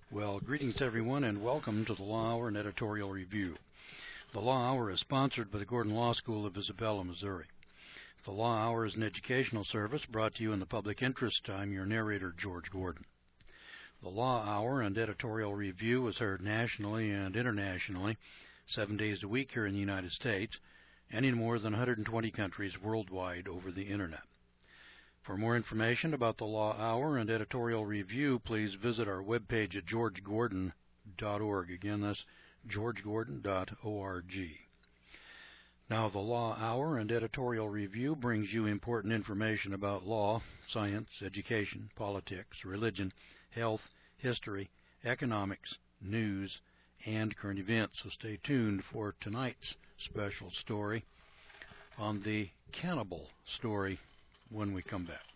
Well, greetings everyone and welcome to the Law Hour and Editorial Review. The Law Hour is sponsored by the Gordon Law School of Isabella, Missouri. The Law Hour is an educational service brought to you in the public interest. I'm your narrator, George Gordon. The Law Hour and Editorial Review is heard nationally and internationally 7 days a week here in the United States and in more than 120 countries worldwide over the Internet. For more information about the Law Hour and Editorial Review, please visit our webpage at georgegordon.org. Again, that's georgegordon.org. Now, the Law Hour and Editorial Review brings you important information about law, science, education, politics, religion, health, history, economics, news, and current events. So stay tuned for tonight's special story on the cannibal story when we come back.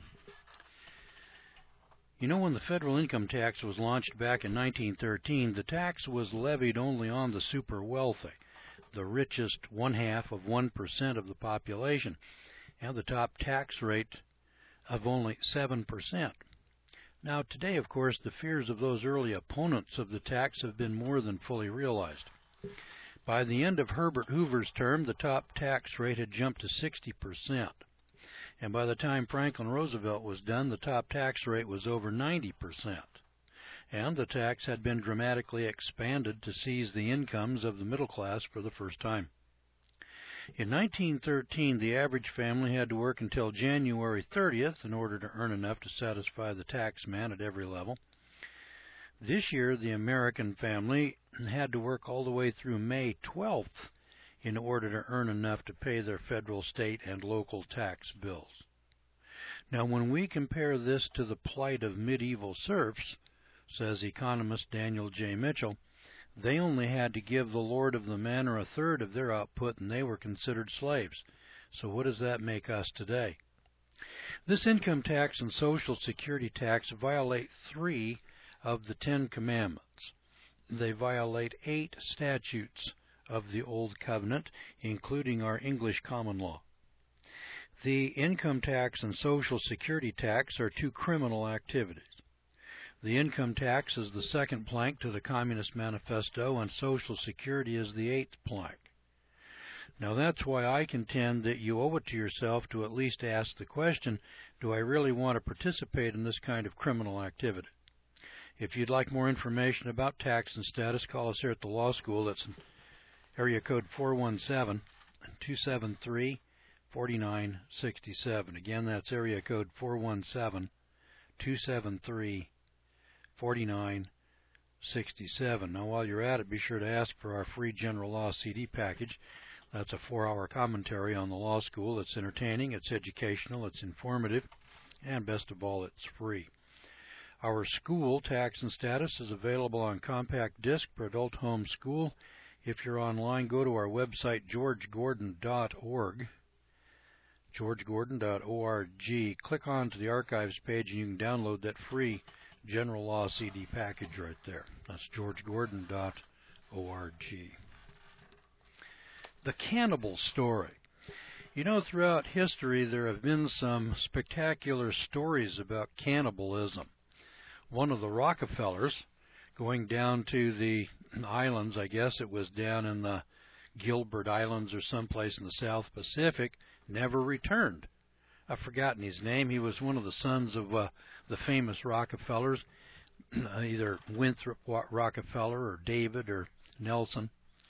You know, when the federal income tax was launched back in 1913, the tax was levied only on the super wealthy, the richest 0.5% of the population, and the top tax rate of only 7%. Now, today, of course, the fears of those early opponents of the tax have been more than fully realized. By the end of Herbert Hoover's term, the top tax rate had jumped to 60%. And by the time Franklin Roosevelt was done, the top tax rate was over 90%. And the tax had been dramatically expanded to seize the incomes of the middle class for the first time. In 1913, the average family had to work until January 30th in order to earn enough to satisfy the tax man at every level. This year, the American family had to work all the way through May 12th in order to earn enough to pay their federal, state, and local tax bills. Now, when we compare this to the plight of medieval serfs, says economist Daniel J. Mitchell, they only had to give the lord of the manor a third of their output and they were considered slaves. So what does that make us today? This income tax and Social Security tax violate 3 of the 10 commandments. They violate 8 statutes of the Old Covenant, including our English common law. The income tax and Social Security tax are 2 criminal activities. The income tax is the second plank to the Communist Manifesto, and Social Security is the 8th plank. Now, that's why I contend that you owe it to yourself to at least ask the question, do I really want to participate in this kind of criminal activity? If you'd like more information about tax and status, call us here at the law school. That's area code 417-273-4967. Again, that's area code 417-273-4967. Now, while you're at it, be sure to ask for our free general law CD package. That's a 4-hour commentary on the law school. It's entertaining, it's educational, it's informative, and best of all, it's free. Our school, Tax and Status, is available on compact disc for adult home school. If you're online, go to our website, georgegordon.org, georgegordon.org. Click on to the archives page and you can download that free general law CD package right there. That's georgegordon.org. The cannibal story. You know, throughout history there have been some spectacular stories about cannibalism. One of the Rockefellers, going down to the islands, I guess it was down in the Gilbert Islands or someplace in the South Pacific, never returned. I've forgotten his name. He was one of the sons of the famous Rockefellers, either Winthrop Rockefeller or David or Nelson.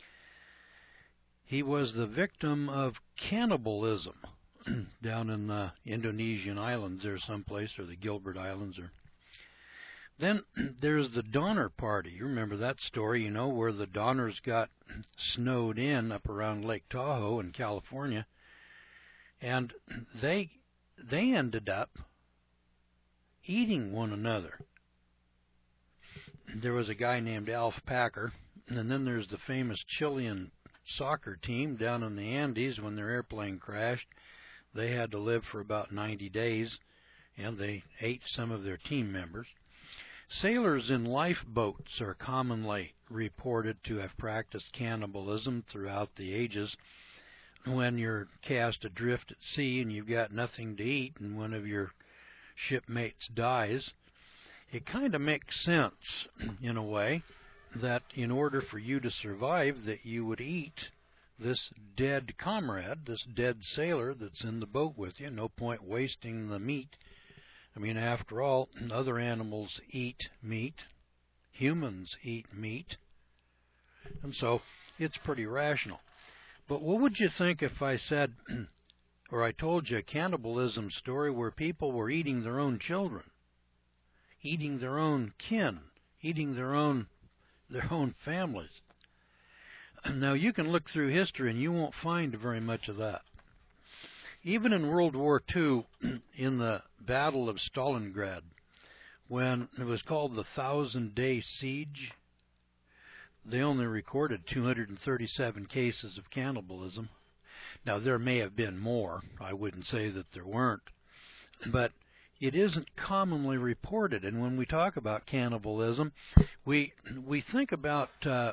He was the victim of cannibalism down in the Indonesian islands there someplace, or the Gilbert Islands. Then there's the Donner Party. You remember that story, you know, where the Donners got snowed in up around Lake Tahoe in California, and they ended up eating one another. There was a guy named Alf Packer, and then there's the famous Chilean soccer team down in the Andes. When their airplane crashed, they had to live for about 90 days, and they ate some of their team members. Sailors in lifeboats are commonly reported to have practiced cannibalism throughout the ages. When you're cast adrift at sea and you've got nothing to eat and one of your shipmates dies, it kind of makes sense in a way that in order for you to survive that you would eat this dead comrade, this dead sailor that's in the boat with you. No point wasting the meat. I mean, after all, other animals eat meat. Humans eat meat. And so it's pretty rational. But what would you think if I said, or I told you a cannibalism story where people were eating their own children, eating their own kin, eating their own families? Now, you can look through history and you won't find very much of that. Even in World War II, in the Battle of Stalingrad, when it was called the 1,000-Day Siege, they only recorded 237 cases of cannibalism. Now, there may have been more. I wouldn't say that there weren't. But it isn't commonly reported. And when we talk about cannibalism, we think about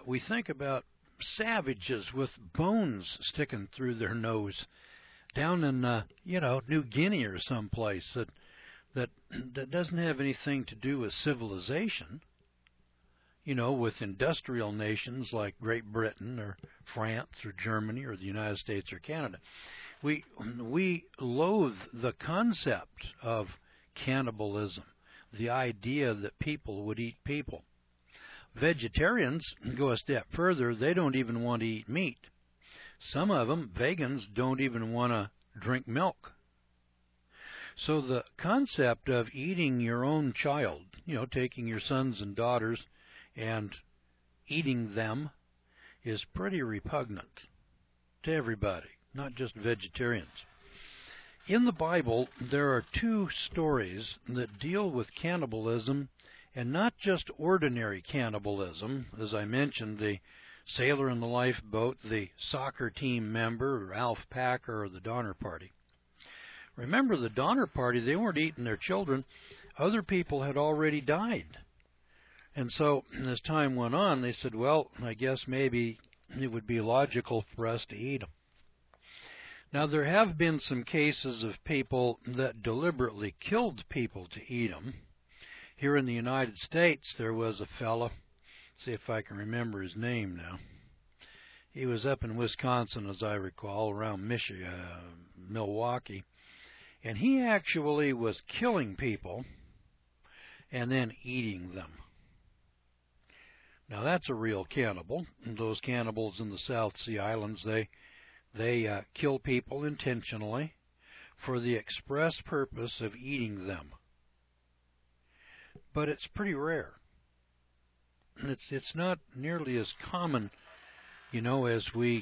savages with bones sticking through their nose down in New Guinea or someplace that doesn't have anything to do with civilization. With industrial nations like Great Britain or France or Germany or the United States or Canada. We loathe the concept of cannibalism, the idea that people would eat people. Vegetarians go a step further. They don't even want to eat meat. Some of them, vegans, don't even want to drink milk. So the concept of eating your own child, taking your sons and daughters and eating them, is pretty repugnant to everybody, not just vegetarians. In the Bible, there are two stories that deal with cannibalism, and not just ordinary cannibalism. As I mentioned, the sailor in the lifeboat, the soccer team member, Ralph Packer, or the Donner Party. Remember, the Donner Party, they weren't eating their children. Other people had already died. And so, as time went on, they said, well, I guess maybe it would be logical for us to eat them. Now, there have been some cases of people that deliberately killed people to eat them. Here in the United States, there was a fellow, see if I can remember his name now. He was up in Wisconsin, as I recall, around Milwaukee. And he actually was killing people and then eating them. Now, that's a real cannibal. Those cannibals in the South Sea Islands, they kill people intentionally for the express purpose of eating them. But it's pretty rare. It's not nearly as common, as we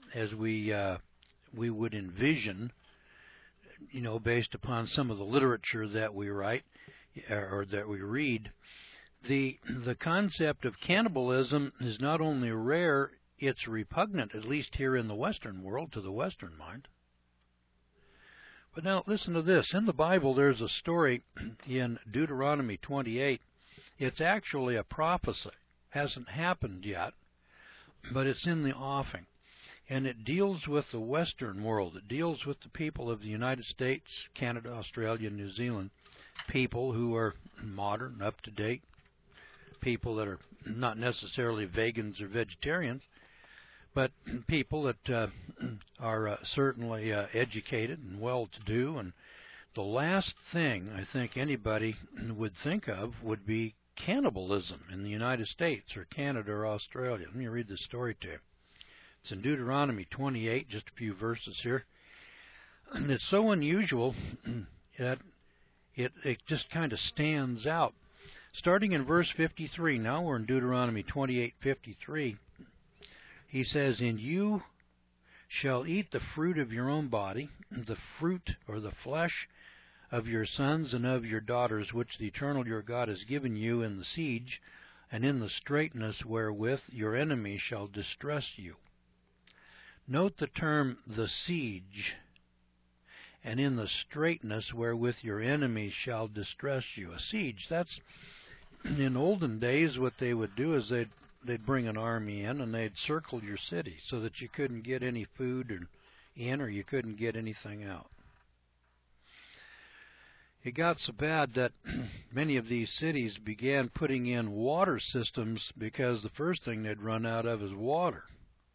would envision, based upon some of the literature that we write or that we read. The concept of cannibalism is not only rare, it's repugnant, at least here in the Western world, to the Western mind. But now, listen to this. In the Bible, there's a story in Deuteronomy 28. It's actually a prophecy. Hasn't happened yet, but it's in the offing. And it deals with the Western world. It deals with the people of the United States, Canada, Australia, New Zealand, people who are modern, up-to-date, people that are not necessarily vegans or vegetarians, but people that are certainly educated and well-to-do. And the last thing I think anybody would think of would be cannibalism in the United States or Canada or Australia. Let me read this story to you. It's in Deuteronomy 28, just a few verses here. And it's so unusual that it just kind of stands out. Starting in verse 53, now we're in Deuteronomy 28:53. He says, "And you shall eat the fruit of your own body, the fruit or the flesh of your sons and of your daughters, which the Eternal your God has given you in the siege, and in the straitness wherewith your enemies shall distress you." Note the term, the siege, and in the straitness wherewith your enemies shall distress you. A siege, that's, in olden days, what they would do is they'd bring an army in and they'd circle your city so that you couldn't get any food in or you couldn't get anything out. It got so bad that many of these cities began putting in water systems because the first thing they'd run out of is water.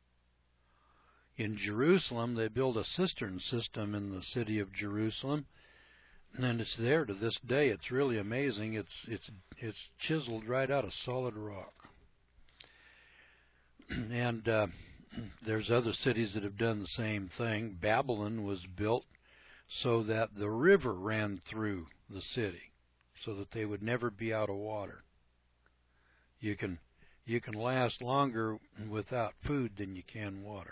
In Jerusalem, they built a cistern system in the city of Jerusalem, and it's there to this day. It's really amazing. It's chiseled right out of solid rock. And there's other cities that have done the same thing. Babylon was built so that the river ran through the city, so that they would never be out of water. You can last longer without food than you can water.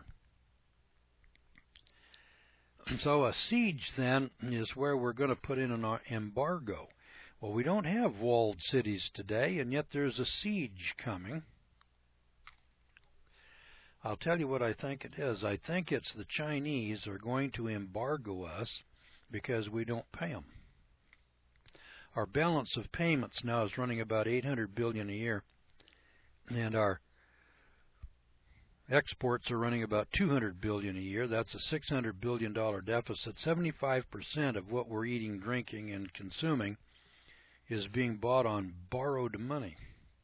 So a siege, then, is where we're going to put in an embargo. Well, we don't have walled cities today, and yet there's a siege coming. I'll tell you what I think it is. I think it's the Chinese are going to embargo us because we don't pay them. Our balance of payments now is running about $800 billion a year, and our exports are running about $200 billion a year. That's a $600 billion deficit. 75% of what we're eating, drinking, and consuming is being bought on borrowed money.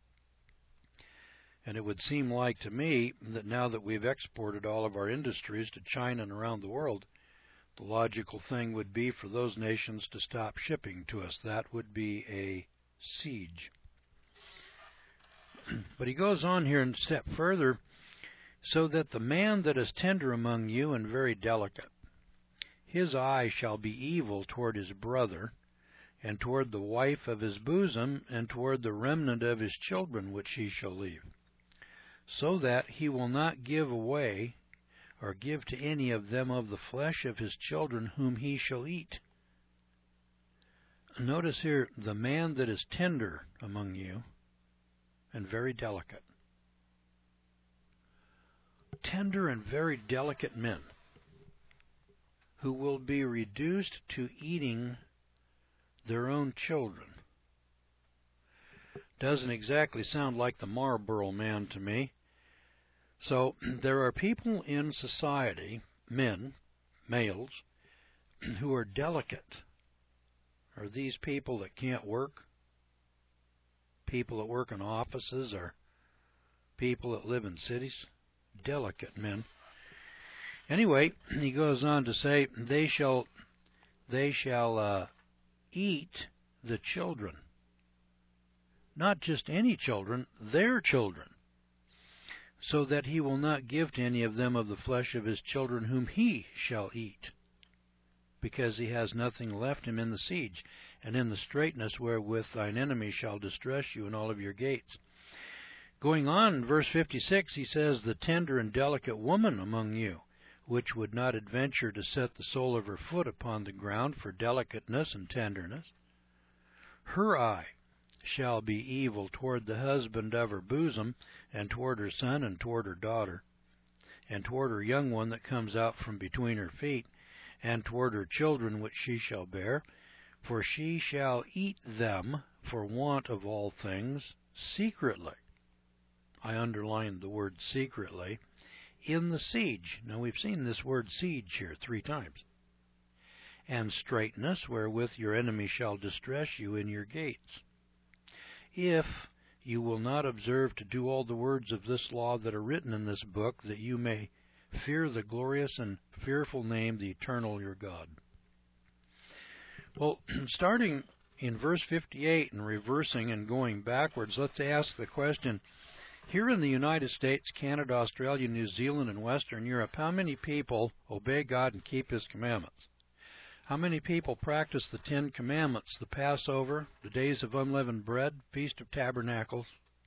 And it would seem like to me that now that we've exported all of our industries to China and around the world, the logical thing would be for those nations to stop shipping to us. That would be a siege. But he goes on here and step further, so that the man that is tender among you and very delicate, his eye shall be evil toward his brother, and toward the wife of his bosom, and toward the remnant of his children which he shall leave, so that he will not give away or give to any of them of the flesh of his children whom he shall eat. Notice here, the man that is tender among you and very delicate. Tender and very delicate men who will be reduced to eating their own children. Doesn't exactly sound like the Marlboro Man to me. So there are people in society, men, males, who are delicate. Are these people that can't work? People that work in offices, or people that live in cities? Delicate men. Anyway, he goes on to say, they shall eat the children. Not just any children, their children, so that he will not give to any of them of the flesh of his children whom he shall eat, because he has nothing left him in the siege, and in the straitness wherewith thine enemy shall distress you in all of your gates. Going on, in verse 56, he says, the tender and delicate woman among you, which would not adventure to set the sole of her foot upon the ground for delicateness and tenderness, her eye shall be evil toward the husband of her bosom, and toward her son, and toward her daughter, and toward her young one that comes out from between her feet, and toward her children which she shall bear, for she shall eat them for want of all things secretly. I underlined the word secretly, in the siege. Now we've seen this word siege here 3 times. And straitness wherewith your enemy shall distress you in your gates. If you will not observe to do all the words of this law that are written in this book, that you may fear the glorious and fearful name, the eternal your God. Well, starting in verse 58 and reversing and going backwards, let's ask the question, here in the United States, Canada, Australia, New Zealand, and Western Europe, how many people obey God and keep His commandments? How many people practice the 10 Commandments, the Passover, the Days of Unleavened Bread, Feast of Tabernacles,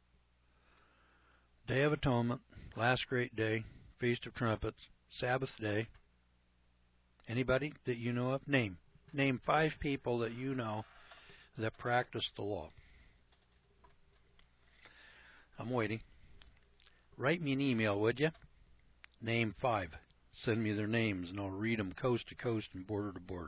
Day of Atonement, Last Great Day, Feast of Trumpets, Sabbath Day? Anybody that you know of? Name 5 people that you know that practice the law. I'm waiting. Write me an email, would you? Name 5. Send me their names, and I'll read them coast to coast and border to border.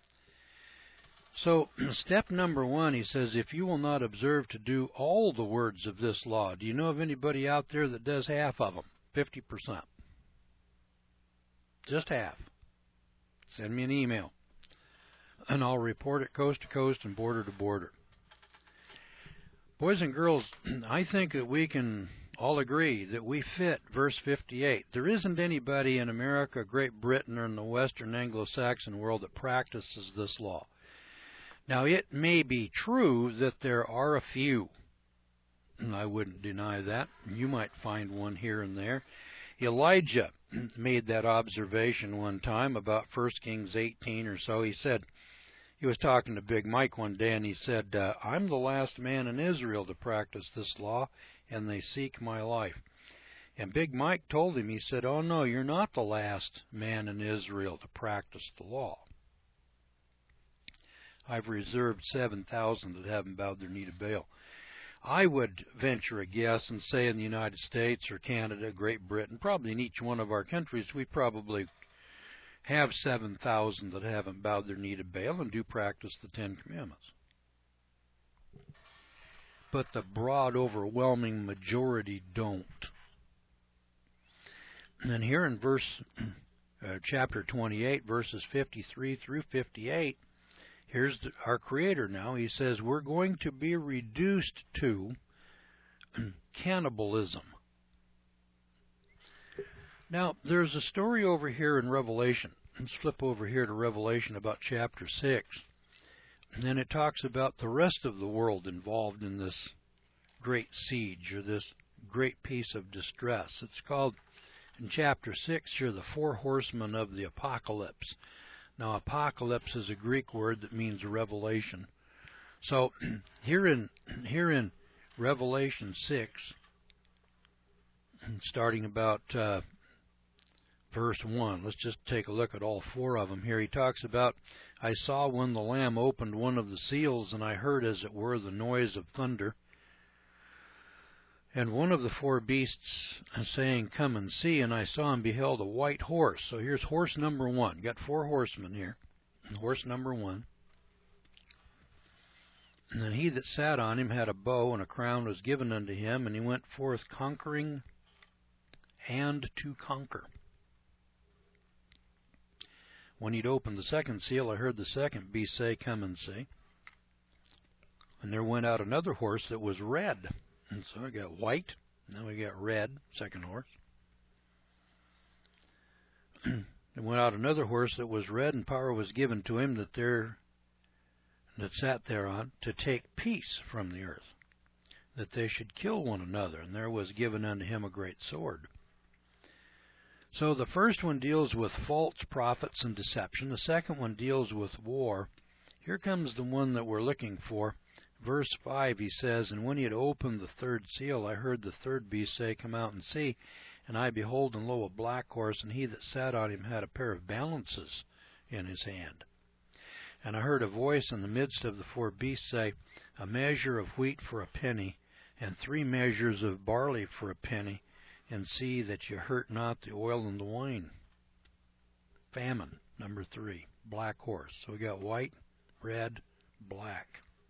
So, step number 1, he says, if you will not observe to do all the words of this law, do you know of anybody out there that does half of them? 50%. Just half. Send me an email. and I'll report it coast to coast and border to border. Boys and girls, I think that we can all agree that we fit verse 58. There isn't anybody in America, Great Britain, or in the Western Anglo-Saxon world that practices this law. Now, it may be true that there are a few, and I wouldn't deny that. You might find one here and there. Elijah made that observation one time about 1 Kings 18 or so. He said, he was talking to Big Mike one day, and he said, I'm the last man in Israel to practice this law, and they seek my life. And Big Mike told him, he said, oh no, you're not the last man in Israel to practice the law. I've reserved 7,000 that haven't bowed their knee to Baal. I would venture a guess and say in the United States or Canada, Great Britain, probably in each one of our countries, we probably have 7,000 that haven't bowed their knee to Baal and do practice the Ten Commandments. But the broad, overwhelming majority don't. And then here in chapter 28, verses 53 through 58, here's our Creator now. He says, we're going to be reduced to cannibalism. Now, there's a story over here in Revelation. Let's flip over here to Revelation about chapter 6. And then it talks about the rest of the world involved in this great siege or this great piece of distress. It's called, in chapter 6, here, the four horsemen of the apocalypse. Now, apocalypse is a Greek word that means revelation. So, here in Revelation 6, starting about verse 1, let's just take a look at all four of them here. He talks about, I saw when the Lamb opened one of the seals, and I heard, as it were, the noise of thunder. And one of the four beasts saying, come and see, and I saw and beheld a white horse. So here's horse number 1. Got four horsemen here. Horse number 1. And then he that sat on him had a bow, and a crown was given unto him, and he went forth conquering and to conquer. When he'd opened the second seal, I heard the second beast say, come and see. And there went out another horse that was red. And so we got white, now we got red, second horse. There went out another horse that was red, and power was given to him that sat thereon to take peace from the earth, that they should kill one another, and there was given unto him a great sword. So the first one deals with false prophets and deception. The second one deals with war. Here comes the one that we're looking for. Verse 5, he says, and when he had opened the third seal, I heard the third beast say, come out and see. And I behold, and lo, a black horse, and he that sat on him had a pair of balances in his hand. And I heard a voice in the midst of the four beasts say, a measure of wheat for a penny, and 3 measures of barley for a penny, and see that you hurt not the oil and the wine. Famine, number 3, black horse. So we got white, red, black.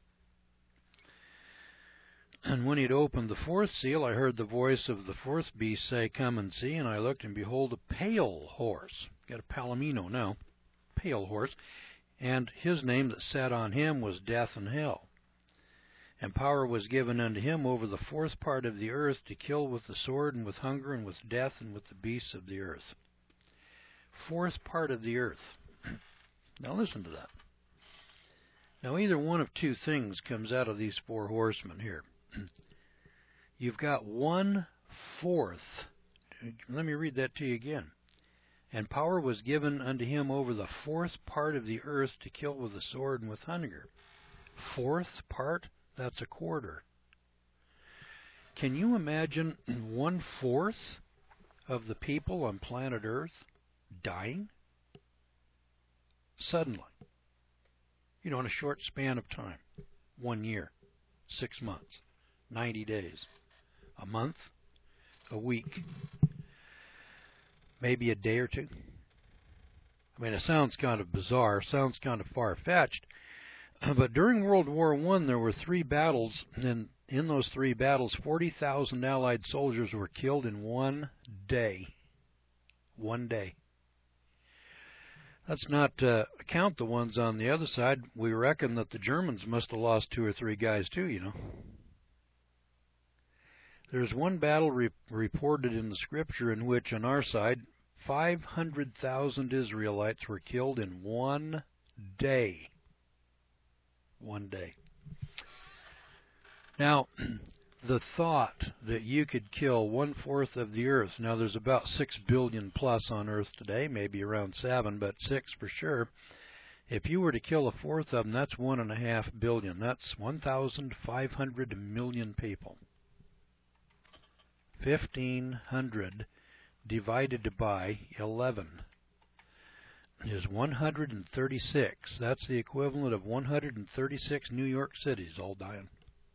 And when he had opened the fourth seal, I heard the voice of the fourth beast say, come and see. And I looked, and behold, a pale horse. Got a palomino now. Pale horse. And his name that sat on him was Death and Hell. And power was given unto him over the fourth part of the earth to kill with the sword, and with hunger, and with death, and with the beasts of the earth. Fourth part of the earth. Now listen to that. Now either one of two things comes out of these four horsemen here. You've got 1/4. Let me read that to you again. And power was given unto him over the fourth part of the earth to kill with the sword and with hunger. Fourth part? That's a quarter. Can you imagine 1/4 of the people on planet Earth dying? Suddenly. In a short span of time. 1 year, 6 months, 90 days, a month, a week, maybe a day or two. I mean, it sounds kind of bizarre, sounds kind of far-fetched, but during World War I, there were 3 battles, and in those 3 battles, 40,000 Allied soldiers were killed in 1 day. 1 day. Let's not count the ones on the other side. We reckon that the Germans must have lost 2 or 3 guys too, you know. There's one battle reported in the scripture in which, on our side, 500,000 Israelites were killed in one day. One day. Now, the thought that you could kill 1/4 of the earth, now there's about 6 billion plus on earth today, maybe around 7, but 6 for sure. If you were to kill 1/4 of them, that's 1.5 billion. That's 1,500 million people. 1,500 divided by 11 is 136. That's the equivalent of 136 New York cities all dying.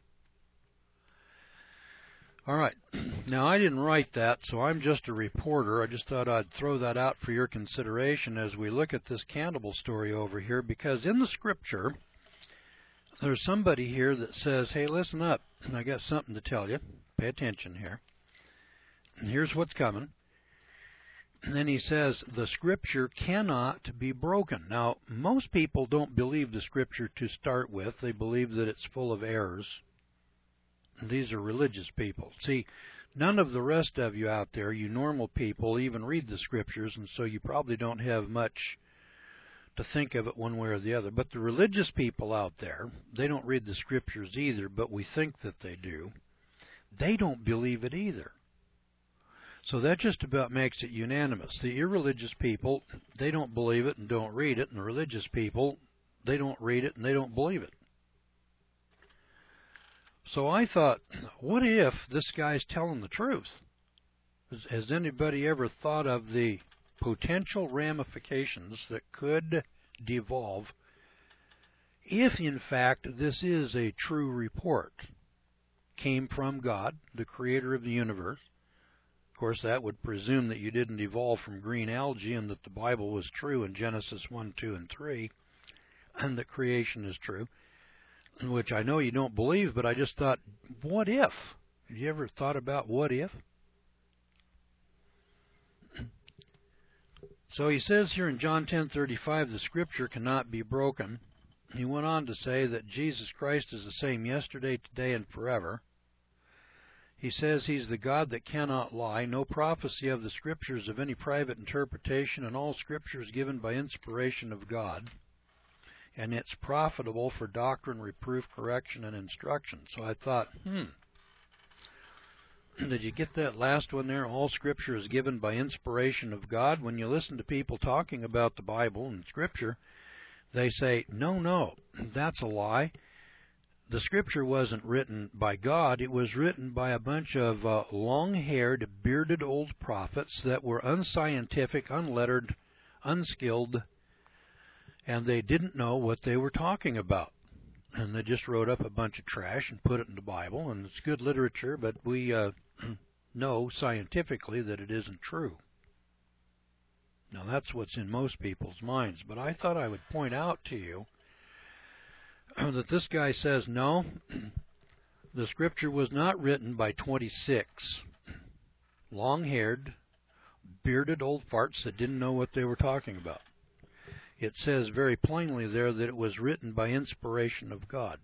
All right. Now, I didn't write that, so I'm just a reporter. I just thought I'd throw that out for your consideration as we look at this cannibal story over here, because in the scripture, there's somebody here that says, hey, listen up. I got something to tell you. Pay attention here. And here's what's coming. And then he says, the scripture cannot be broken. Now, most people don't believe the scripture to start with. They believe that it's full of errors. And these are religious people. See, none of the rest of you out there, you normal people, even read the scriptures, and so you probably don't have much to think of it one way or the other. But the religious people out there, they don't read the scriptures either, but we think that they do. They don't believe it either. So that just about makes it unanimous. The irreligious people, they don't believe it and don't read it, and the religious people, they don't read it and they don't believe it. So I thought, what if this guy's telling the truth? Has anybody ever thought of the potential ramifications that could devolve if, in fact, this is a true report? Came from God, the creator of the universe. Of course, that would presume that you didn't evolve from green algae and that the Bible was true in Genesis 1, 2, and 3, and that creation is true, which I know you don't believe, but I just thought, what if? Have you ever thought about what if? So he says here in John 10:35, the scripture cannot be broken. He went on to say that Jesus Christ is the same yesterday, today, and forever. He says he's the God that cannot lie, no prophecy of the scriptures of any private interpretation, and all scripture is given by inspiration of God, and it's profitable for doctrine, reproof, correction, and instruction. So I thought, did you get that last one there? All scripture is given by inspiration of God. When you listen to people talking about the Bible and scripture, they say, no, that's a lie. The scripture wasn't written by God. It was written by a bunch of long-haired, bearded old prophets that were unscientific, unlettered, unskilled, and they didn't know what they were talking about. And they just wrote up a bunch of trash and put it in the Bible, and it's good literature, but we know scientifically that it isn't true. Now, that's what's in most people's minds. But I thought I would point out to you that this guy says, no, the scripture was not written by 26 long-haired, bearded old farts that didn't know what they were talking about. It says very plainly there that it was written by inspiration of God.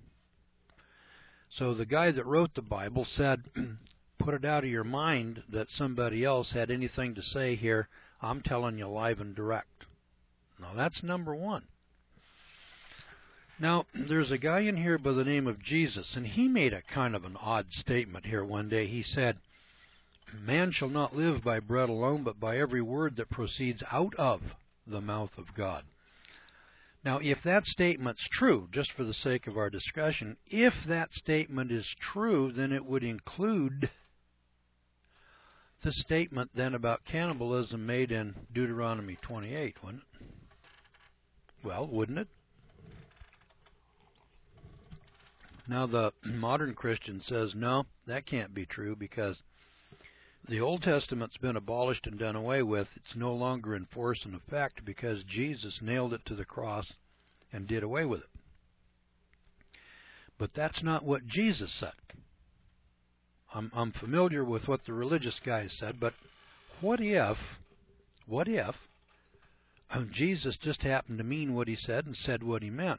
So the guy that wrote the Bible said, put it out of your mind that somebody else had anything to say here. I'm telling you live and direct. Now, that's number one. Now, there's a guy in here by the name of Jesus, and he made a kind of an odd statement here one day. He said, man shall not live by bread alone, but by every word that proceeds out of the mouth of God. Now, if that statement's true, just for the sake of our discussion, if that statement is true, then it would include the statement then about cannibalism made in Deuteronomy 28, wouldn't it? Well, wouldn't it? Now, the modern Christian says, no, that can't be true because the Old Testament's been abolished and done away with. It's no longer in force and effect because Jesus nailed it to the cross and did away with it. But that's not what Jesus said. I'm familiar with what the religious guys said, but what if Jesus just happened to mean what he said and said what he meant.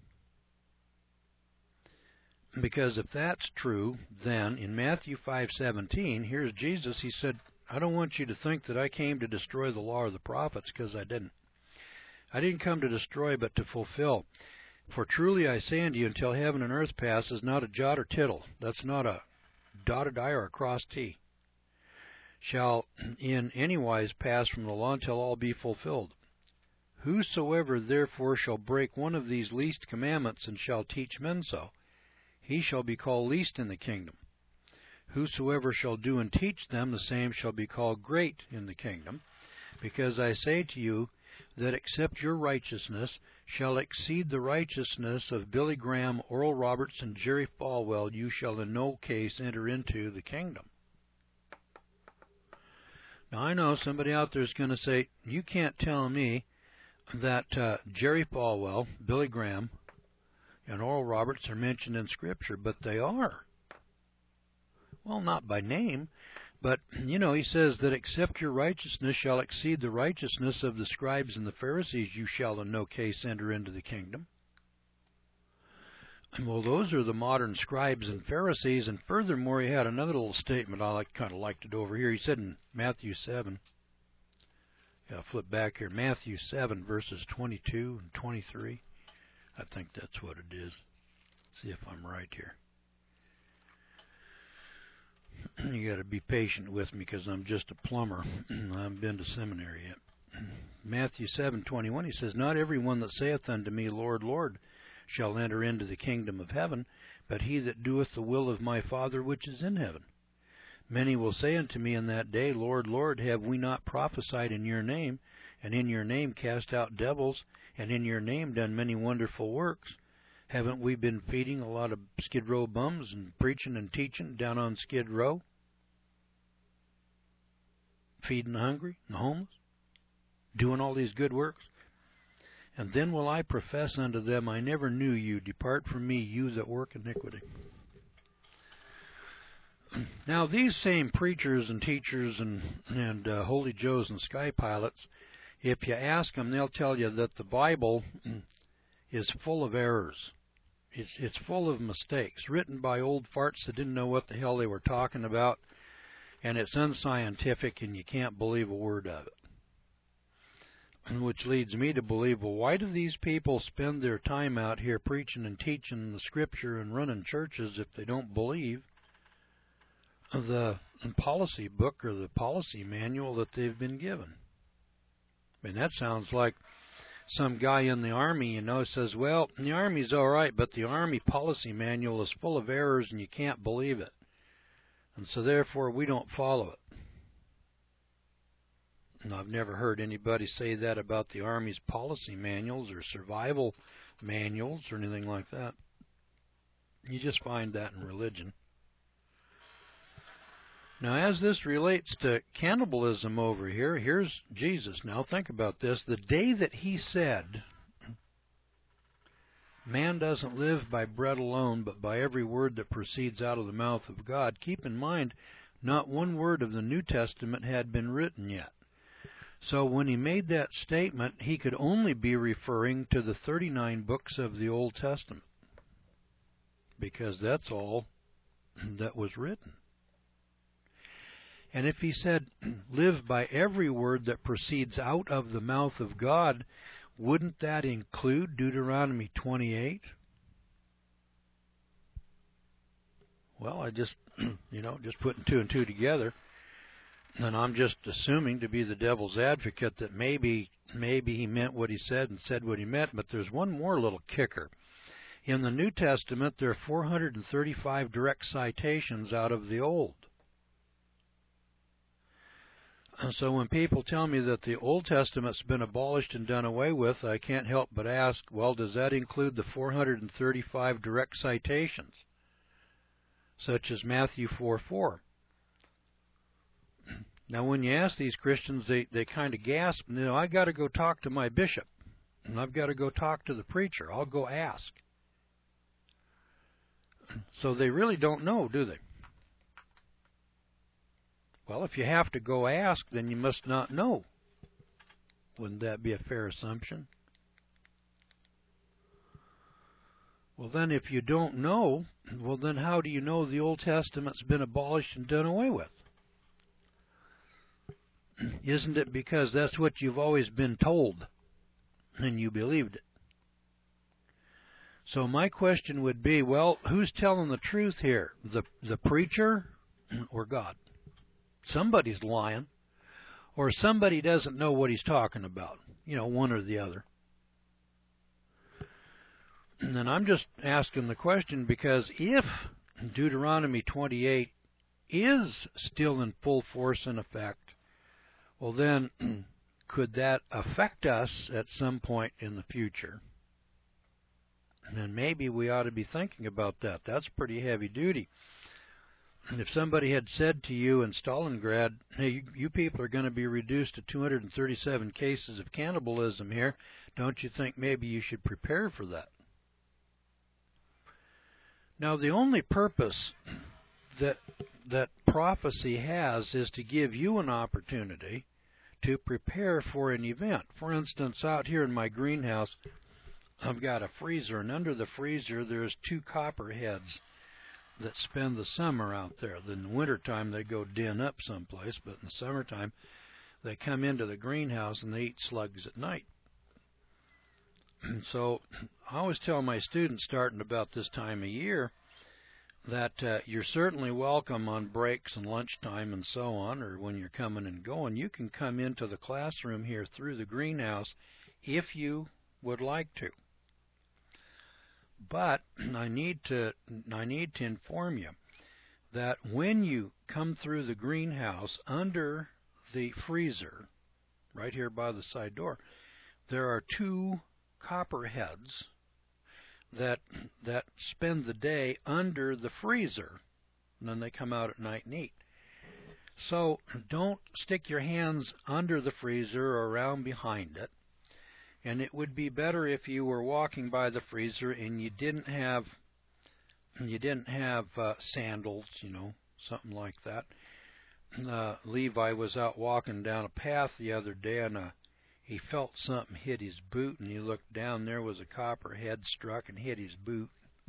Because if that's true, then in Matthew 5:17, here's Jesus. He said, I don't want you to think that I came to destroy the law or the prophets, because I didn't. I didn't come to destroy, but to fulfill. For truly I say unto you, until heaven and earth passes, not a jot or tittle, that's not a dotted I or a crossed T, shall in any wise pass from the law until all be fulfilled. Whosoever therefore shall break one of these least commandments and shall teach men so, he shall be called least in the kingdom. Whosoever shall do and teach them, the same shall be called great in the kingdom. Because I say to you, that except your righteousness shall exceed the righteousness of Billy Graham, Oral Roberts, and Jerry Falwell, you shall in no case enter into the kingdom. Now I know somebody out there is going to say, you can't tell me that Jerry Falwell, Billy Graham, and Oral Roberts are mentioned in Scripture, but they are. Well, not by name, but, he says that except your righteousness shall exceed the righteousness of the scribes and the Pharisees, you shall in no case enter into the kingdom. Well, those are the modern scribes and Pharisees, and furthermore, he had another little statement I kind of liked it over here. He said in Matthew 7, flip back here, Matthew 7, verses 22 and 23. I think that's what it is. See if I'm right here. You got to be patient with me because I'm just a plumber. I haven't been to seminary yet. Matthew 7:21, he says, not every one that saith unto me, Lord, Lord, shall enter into the kingdom of heaven, but he that doeth the will of my Father which is in heaven. Many will say unto me in that day, Lord, Lord, have we not prophesied in your name, and in your name cast out devils, and in your name done many wonderful works? Haven't we been feeding a lot of Skid Row bums and preaching and teaching down on Skid Row? Feeding the hungry and the homeless? Doing all these good works? And then will I profess unto them, I never knew you. Depart from me, you that work iniquity. Now, these same preachers and teachers and Holy Joes and Sky Pilots, if you ask them, they'll tell you that the Bible is full of errors. It's full of mistakes, written by old farts that didn't know what the hell they were talking about, and it's unscientific, and you can't believe a word of it. Which leads me to believe, well, why do these people spend their time out here preaching and teaching the Scripture and running churches if they don't believe the policy book or the policy manual that they've been given? I mean, that sounds like some guy in the Army, says, well, the Army's all right, but the Army policy manual is full of errors and you can't believe it. And so therefore we don't follow it. And I've never heard anybody say that about the Army's policy manuals or survival manuals or anything like that. You just find that in religion. Now, as this relates to cannibalism over here, here's Jesus. Now, think about this. The day that he said, man doesn't live by bread alone, but by every word that proceeds out of the mouth of God, keep in mind, not one word of the New Testament had been written yet. So when he made that statement, he could only be referring to the 39 books of the Old Testament, because that's all that was written. And if he said, live by every word that proceeds out of the mouth of God, wouldn't that include Deuteronomy 28? Well, I just putting two and two together, and I'm just assuming, to be the devil's advocate, that maybe he meant what he said and said what he meant, but there's one more little kicker. In the New Testament, there are 435 direct citations out of the Old. And so when people tell me that the Old Testament's been abolished and done away with, I can't help but ask, well, does that include the 435 direct citations, such as Matthew 4:4? Now, when you ask these Christians, they kind of gasp, I got to go talk to my bishop, and I've got to go talk to the preacher. I'll go ask. So they really don't know, do they? Well, if you have to go ask, then you must not know Wouldn't that be a fair assumption? Well, then if you don't know, well, then how do you know the Old Testament's been abolished and done away with? Isn't it because that's what you've always been told and you believed it? So my question would be, well, who's telling the truth here? The preacher or God? Somebody's lying, or somebody doesn't know what he's talking about. One or the other. And I'm just asking the question because if Deuteronomy 28 is still in full force and effect, well then, could that affect us at some point in the future? And maybe we ought to be thinking about that. That's pretty heavy duty. And if somebody had said to you in Stalingrad, hey, you people are going to be reduced to 237 cases of cannibalism here, don't you think maybe you should prepare for that? Now, the only purpose that prophecy has is to give you an opportunity to prepare for an event. For instance, out here in my greenhouse, I've got a freezer, and under the freezer there's 2 copperheads that spend the summer out there. In the wintertime they go den up someplace, but in the summertime they come into the greenhouse and they eat slugs at night. So I always tell my students starting about this time of year that you're certainly welcome on breaks and lunchtime and so on, or when you're coming and going. You can come into the classroom here through the greenhouse if you would like to. But I need to inform you that when you come through the greenhouse under the freezer, right here by the side door, there are 2 copperheads that spend the day under the freezer, and then they come out at night and eat. So don't stick your hands under the freezer or around behind it. And it would be better if you were walking by the freezer and you didn't have sandals, something like that. Levi was out walking down a path the other day, and he felt something hit his boot, and he looked down. There was a copperhead struck and hit his boot.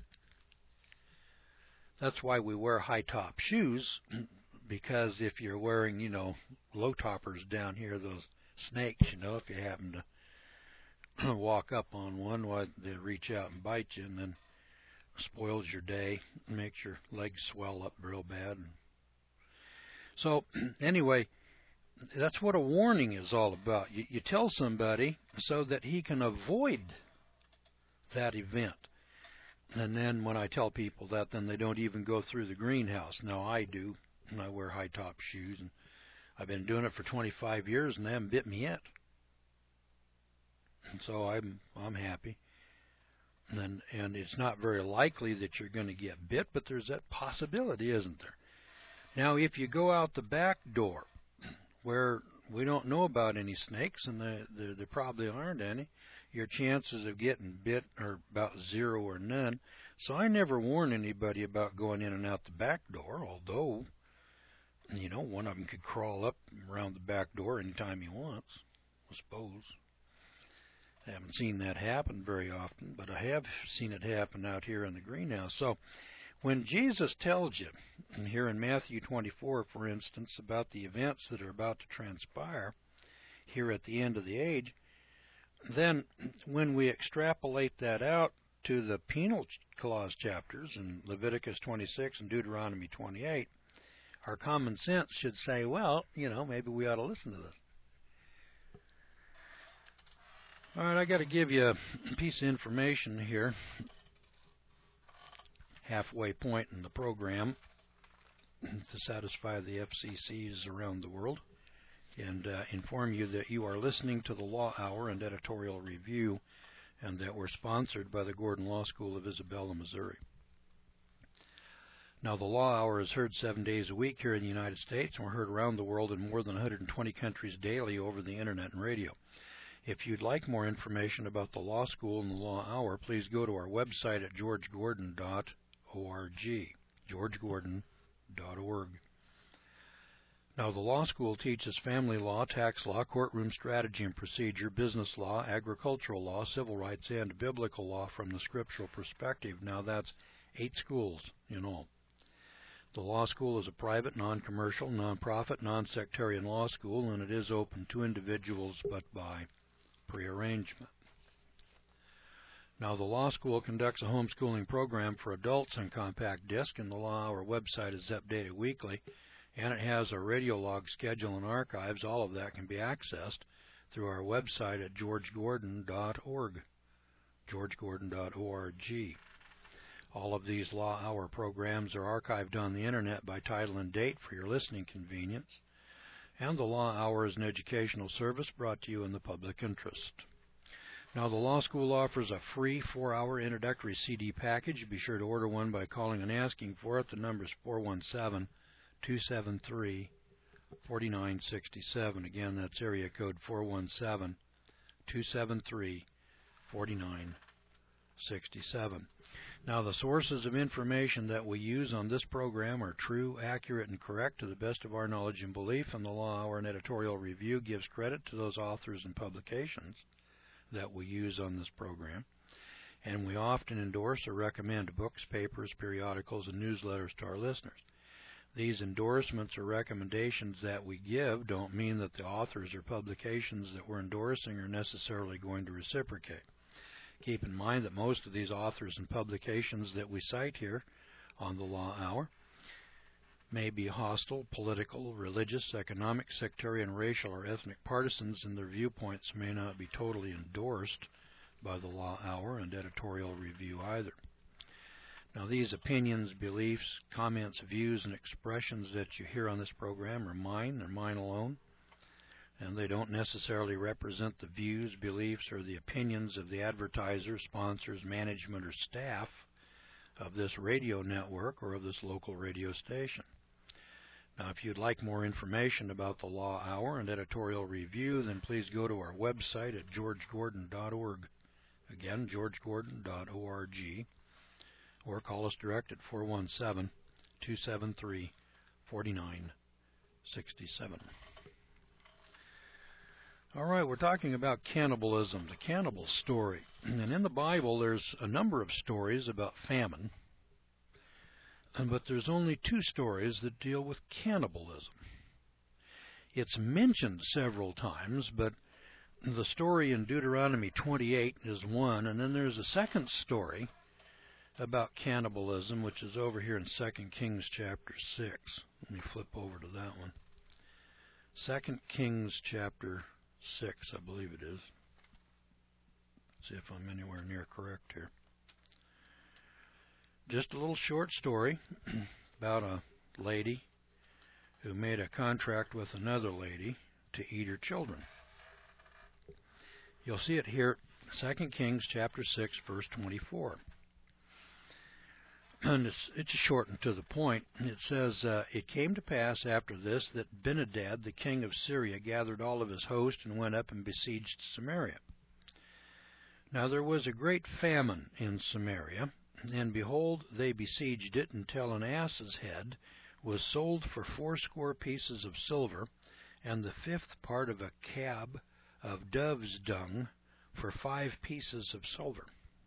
That's why we wear high-top shoes, because if you're wearing, low toppers down here, those snakes, if you happen to walk up on one, why they reach out and bite you, and then spoils your day, makes your legs swell up real bad. So anyway, that's what a warning is all about. You tell somebody so that he can avoid that event. And then when I tell people that, then they don't even go through the greenhouse. Now I do, and I wear high-top shoes, and I've been doing it for 25 years, and they haven't bit me yet. And so I'm happy. And it's not very likely that you're going to get bit, but there's that possibility, isn't there? Now, if you go out the back door, where we don't know about any snakes, and there probably aren't any, your chances of getting bit are about 0 or none. So I never warn anybody about going in and out the back door, although, one of them could crawl up around the back door anytime he wants, I suppose. I haven't seen that happen very often, but I have seen it happen out here in the greenhouse. So when Jesus tells you, and here in Matthew 24, for instance, about the events that are about to transpire here at the end of the age, then when we extrapolate that out to the penal clause chapters in Leviticus 26 and Deuteronomy 28, our common sense should say, well, maybe we ought to listen to this. All right, I got to give you a piece of information here, halfway point in the program, to satisfy the FCCs around the world, and inform you that you are listening to the Law Hour and Editorial Review, and that we're sponsored by the Gordon Law School of Isabella, Missouri. Now, the Law Hour is heard 7 days a week here in the United States, and we're heard around the world in more than 120 countries daily over the Internet and radio. If you'd like more information about the law school and the Law Hour, please go to our website at georgegordon.org, georgegordon.org. Now, the law school teaches family law, tax law, courtroom strategy and procedure, business law, agricultural law, civil rights, and biblical law from the scriptural perspective. Now, that's 8 schools in all. The law school is a private, non-commercial, non-profit, non-sectarian law school, and it is open to individuals but by prearrangement. Now, the law school conducts a homeschooling program for adults on compact disc, and the Law Hour website is updated weekly, and it has a radio log schedule and archives. All of that can be accessed through our website at georgegordon.org, georgegordon.org. All of these Law Hour programs are archived on the Internet by title and date for your listening convenience, and the Law Hour is an educational service brought to you in the public interest. Now, the law school offers a free 4-hour introductory CD package. Be sure to order one by calling and asking for it. The number is 417-273-4967. Again, that's area code 417-273-4967. Now, the sources of information that we use on this program are true, accurate, and correct to the best of our knowledge and belief, and the Law Hour and Editorial Review gives credit to those authors and publications that we use on this program. And we often endorse or recommend books, papers, periodicals, and newsletters to our listeners. These endorsements or recommendations that we give don't mean that the authors or publications that we're endorsing are necessarily going to reciprocate. Keep in mind that most of these authors and publications that we cite here on the Law Hour may be hostile, political, religious, economic, sectarian, racial, or ethnic partisans, and their viewpoints may not be totally endorsed by the Law Hour and Editorial Review either. Now, these opinions, beliefs, comments, views, and expressions that you hear on this program are mine. They're mine alone, and they don't necessarily represent the views, beliefs, or the opinions of the advertisers, sponsors, management, or staff of this radio network or of this local radio station. Now, if you'd like more information about the Law Hour and Editorial Review, then please go to our website at georgegordon.org. Again, georgegordon.org. Or call us direct at 417-273-4967. All right, we're talking about cannibalism, the cannibal story. And in the Bible, there's a number of stories about famine, but there's only 2 stories that deal with cannibalism. It's mentioned several times, but the story in Deuteronomy 28 is one, and then there's a second story about cannibalism, which is over here in 2 Kings chapter 6. Let me flip over to that one. 2 Kings chapter 6, I believe it is. Let's see if I'm anywhere near correct here. Just a little short story about a lady who made a contract with another lady to eat her children. You'll see it here, 2 Kings chapter 6, verse 24. And it's short and to the point. It says, It came to pass after this that Ben-hadad, the king of Syria, gathered all of his host and went up and besieged Samaria. Now there was a great famine in Samaria, and behold, they besieged it until an ass's head was sold for 80 pieces of silver, and the 5th part of a cab of dove's dung for 5 pieces of silver.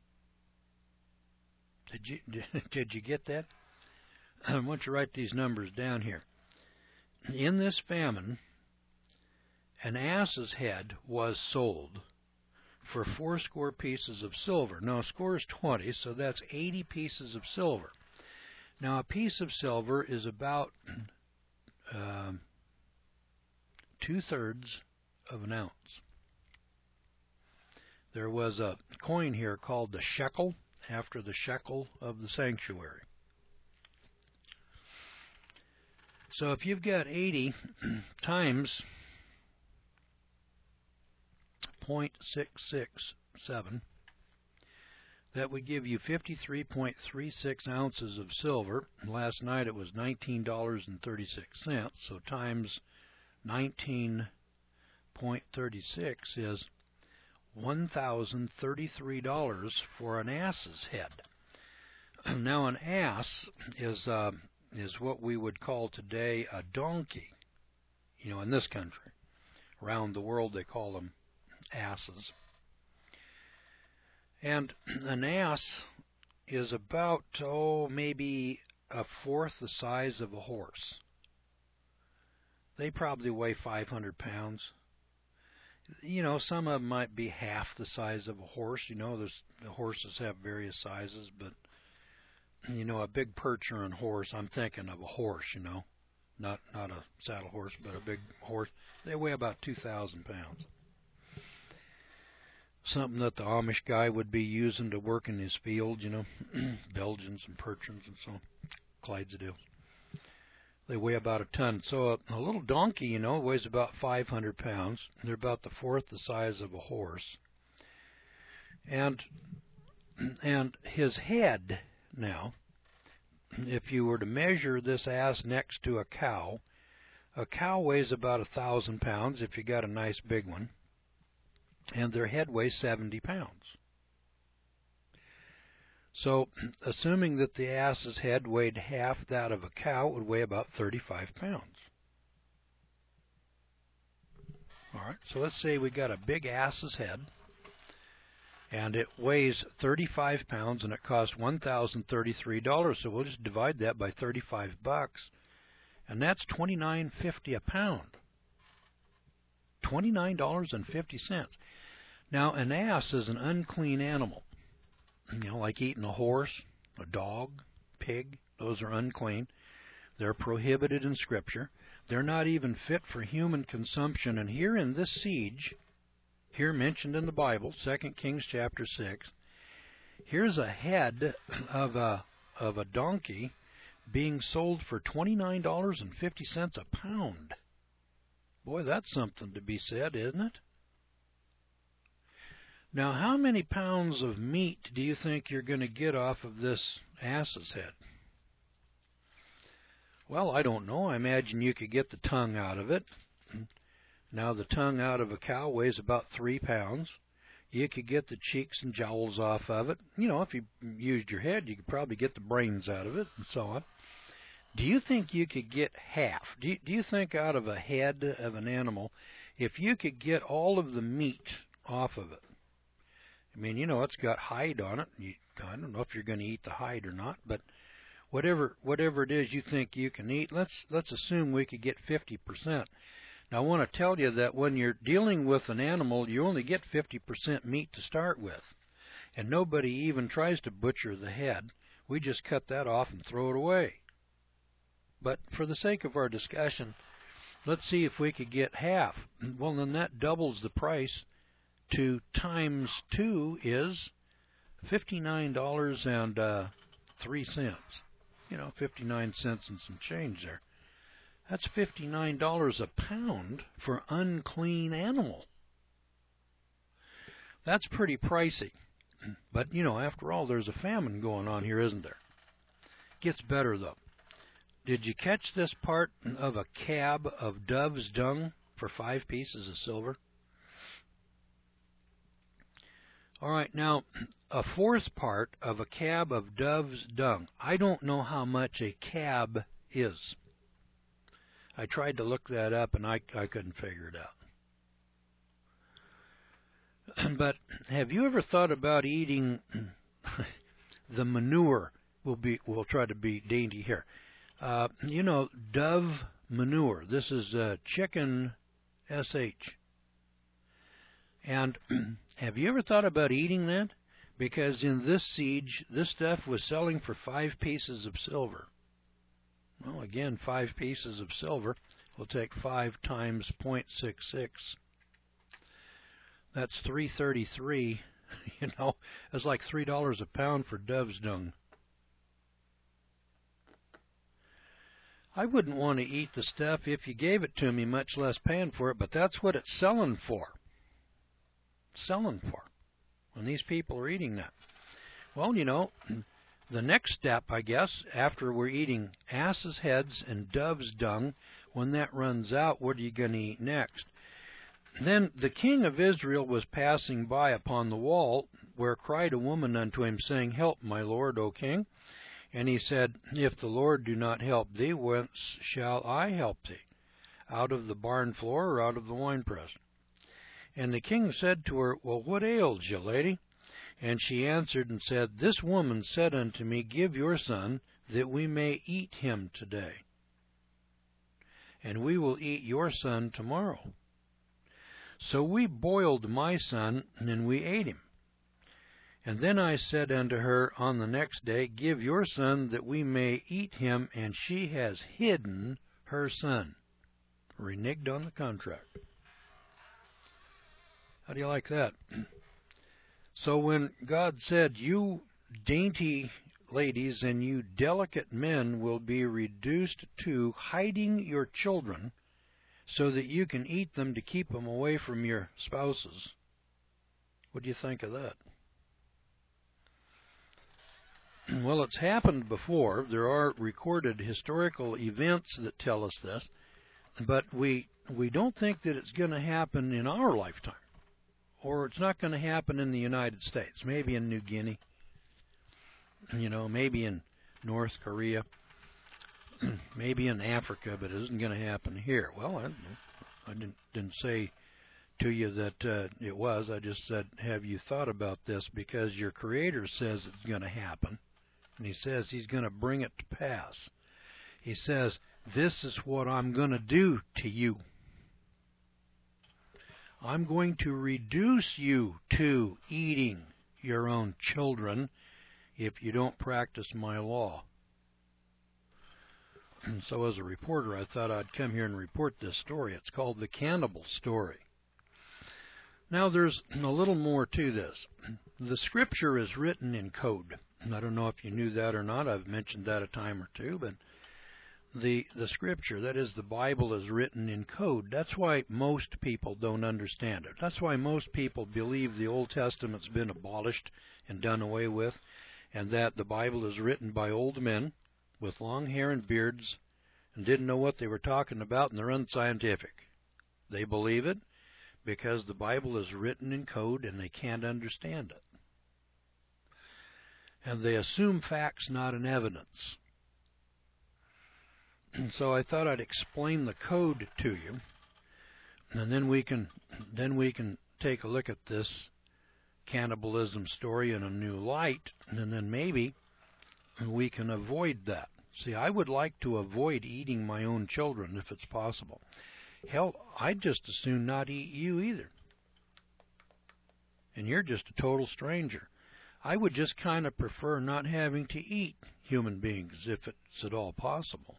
Did you get that? I want you to write these numbers down here. In this famine, an ass's head was sold for 80 pieces of silver. Now, a score is 20, so that's 80 pieces of silver. Now, a piece of silver is about 2/3 of an ounce. There was a coin here called the shekel, after the shekel of the sanctuary. So if you've got 80 times 0.667, that would give you 53.36 ounces of silver. Last night it was $19.36, so times 19.36 is $1,033 for an ass's head. Now, an ass is what we would call today a donkey. in this country. Around the world they call them asses. And an ass is about, maybe a fourth the size of a horse. They probably weigh 500 pounds. Some of them might be half the size of a horse. The horses have various sizes, but, a big perch or a horse, I'm thinking of a horse, not a saddle horse, but a big horse. They weigh about 2,000 pounds. Something that the Amish guy would be using to work in his field, Belgians and Percherons and so on, Clydesdales. They weigh about a ton. So a little donkey, weighs about 500 pounds. They're about the fourth the size of a horse. And his head, now, if you were to measure this ass next to a cow weighs about 1,000 pounds if you got a nice big one. And their head weighs 70 pounds. So, assuming that the ass's head weighed half that of a cow, it would weigh about 35 pounds. All right, so let's say we got a big ass's head, and it weighs 35 pounds, and it costs $1,033. So we'll just divide that by 35 bucks, and that's $29.50 a pound. $29.50. Now, an ass is an unclean animal. Like eating a horse, a dog, pig. Those are unclean. They're prohibited in Scripture. They're not even fit for human consumption. And here in this siege, here mentioned in the Bible, 2 Kings chapter 6, here's a head of a donkey being sold for $29.50 a pound. Boy, that's something to be said, isn't it? Now, how many pounds of meat do you think you're going to get off of this ass's head? Well, I don't know. I imagine you could get the tongue out of it. Now, the tongue out of a cow weighs about 3 pounds. You could get the cheeks and jowls off of it. If you used your head, you could probably get the brains out of it and so on. Do you think you could get half? Do you think out of a head of an animal, if you could get all of the meat off of it? I mean, it's got hide on it. I don't know if you're going to eat the hide or not, but whatever it is you think you can eat, let's assume we could get 50%. Now, I want to tell you that when you're dealing with an animal, you only get 50% meat to start with, and nobody even tries to butcher the head. We just cut that off and throw it away. But for the sake of our discussion, let's see if we could get half. Well, then that doubles the price to times 2 is $59.03. 59 cents and some change there. That's $59 a pound for unclean animal. That's pretty pricey. But, after all, there's a famine going on here, isn't there? Gets better, though. Did you catch this part of a cab of dove's dung for 5 pieces of silver? All right, now, a fourth part of a cab of dove's dung. I don't know how much a cab is. I tried to look that up, and I couldn't figure it out. But have you ever thought about eating the manure? We'll try to be dainty here. Dove manure. This is chicken SH. And have you ever thought about eating that? Because in this siege, this stuff was selling for 5 pieces of silver. Well, again, 5 pieces of silver. We'll take 5 times 0.66. That's $3.33. It's like $3 a pound for dove's dung. I wouldn't want to eat the stuff if you gave it to me, much less paying for it, but that's what it's selling for. When these people are eating that. Well, the next step, I guess, after we're eating asses' heads and dove's dung, when that runs out, what are you going to eat next? Then the king of Israel was passing by upon the wall, where cried a woman unto him, saying, Help, my lord, O king. And he said, If the Lord do not help thee, whence shall I help thee? out of the barn floor or out of the winepress? And the king said to her, Well, what ails you, lady? And she answered and said, This woman said unto me, Give your son, that we may eat him today, and we will eat your son tomorrow. So we boiled my son, and we ate him. And then I said unto her on the next day, Give your son, that we may eat him, and she has hidden her son. Reneged on the contract. How do you like that? So when God said, You dainty ladies and you delicate men will be reduced to hiding your children so that you can eat them to keep them away from your spouses, what do you think of that? Well, it's happened before. There are recorded historical events that tell us this, but we don't think that it's going to happen in our lifetime, or it's not going to happen in the United States, maybe in New Guinea, maybe in North Korea, maybe in Africa, but it isn't going to happen here. Well, I didn't say to you that it was. I just said, have you thought about this? Because your Creator says it's going to happen. And he says he's going to bring it to pass. He says, this is what I'm going to do to you. I'm going to reduce you to eating your own children if you don't practice my law. And so as a reporter, I thought I'd come here and report this story. It's called the Cannibal Story. Now there's a little more to this. The Scripture is written in code. I don't know if you knew that or not. I've mentioned that a time or two, but the Scripture, that is the Bible, is written in code. That's why most people don't understand it. That's why most people believe the Old Testament's been abolished and done away with, and that the Bible is written by old men with long hair and beards and didn't know what they were talking about, and they're unscientific. They believe it because the Bible is written in code and they can't understand it. And they assume facts, not an evidence. And so I thought I'd explain the code to you, and then we can take a look at this cannibalism story in a new light, and then maybe we can avoid that. See, I would like to avoid eating my own children if it's possible. Hell, I'd just as soon not eat you either. And you're just a total stranger. I would just kind of prefer not having to eat human beings if it's at all possible.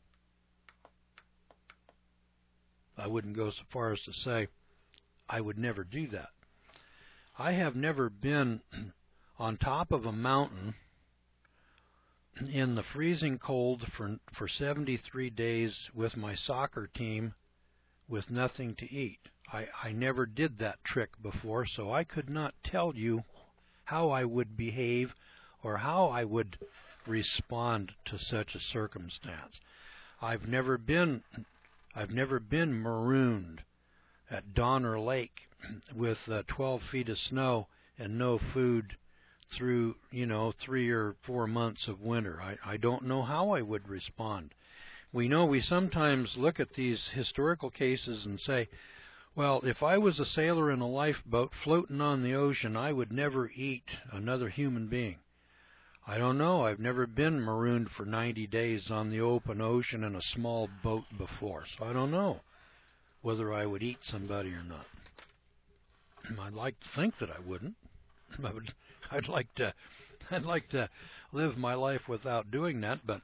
I wouldn't go so far as to say I would never do that. I have never been on top of a mountain in the freezing cold for 73 days with my soccer team with nothing to eat. I never did that trick before, so I could not tell you how I would behave or how I would respond to such a circumstance. I've never been marooned at Donner Lake with 12 feet of snow and no food through 3 or 4 months of winter. I don't know how I would respond. We sometimes look at these historical cases and say, well, if I was a sailor in a lifeboat floating on the ocean, I would never eat another human being. I don't know. I've never been marooned for 90 days on the open ocean in a small boat before, so I don't know whether I would eat somebody or not. I'd like to think that I wouldn't. I'd like to live my life without doing that, but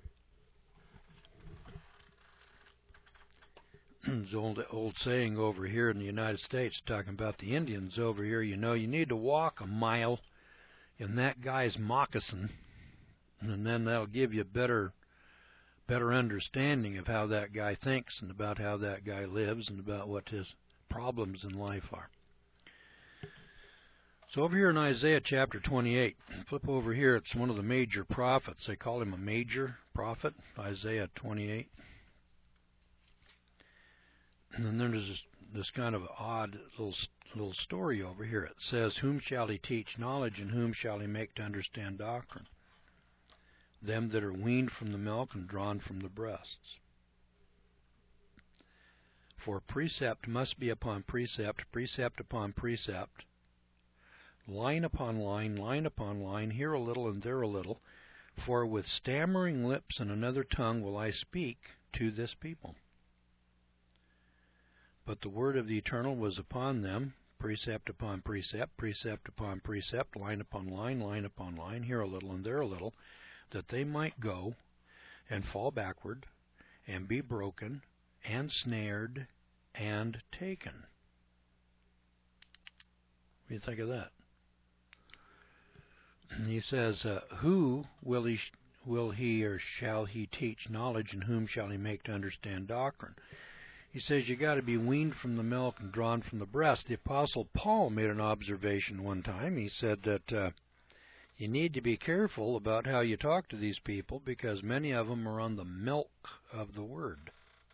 there's an old saying over here in the United States talking about the Indians over here. You need to walk a mile in that guy's moccasin, and then that'll give you a better understanding of how that guy thinks and about how that guy lives and about what his problems in life are. So over here in Isaiah chapter 28, flip over here, it's one of the major prophets. They call him a major prophet, Isaiah 28. And then there's this kind of odd little story over here. It says, Whom shall he teach knowledge, and whom shall he make to understand doctrine? Them that are weaned from the milk and drawn from the breasts. For precept must be upon precept, precept upon precept, line upon line, line upon line, here a little and there a little. For with stammering lips and another tongue will I speak to this people. But the word of the Eternal was upon them, precept upon precept, precept upon precept, line upon line, line upon line, here a little and there a little, that they might go and fall backward and be broken and snared and taken. What do you think of that? He says, who will he or shall he teach knowledge, and whom shall he make to understand doctrine? He says you got to be weaned from the milk and drawn from the breast. The Apostle Paul made an observation one time. He said that you need to be careful about how you talk to these people, because many of them are on the milk of the Word.